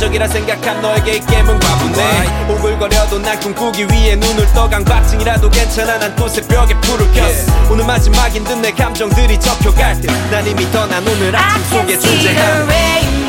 이기적이라 생각한 너에게 이 게임은 과분해. 오글거려도 난 꿈꾸기 위해 눈을 떠. 강박증이라도 괜찮아 난 또 새벽에 불을 켰어. 오늘 마지막인 듯 내 감정들이 적혀갈 듯 난 이미 떠난 오늘 아침 속에 존재함.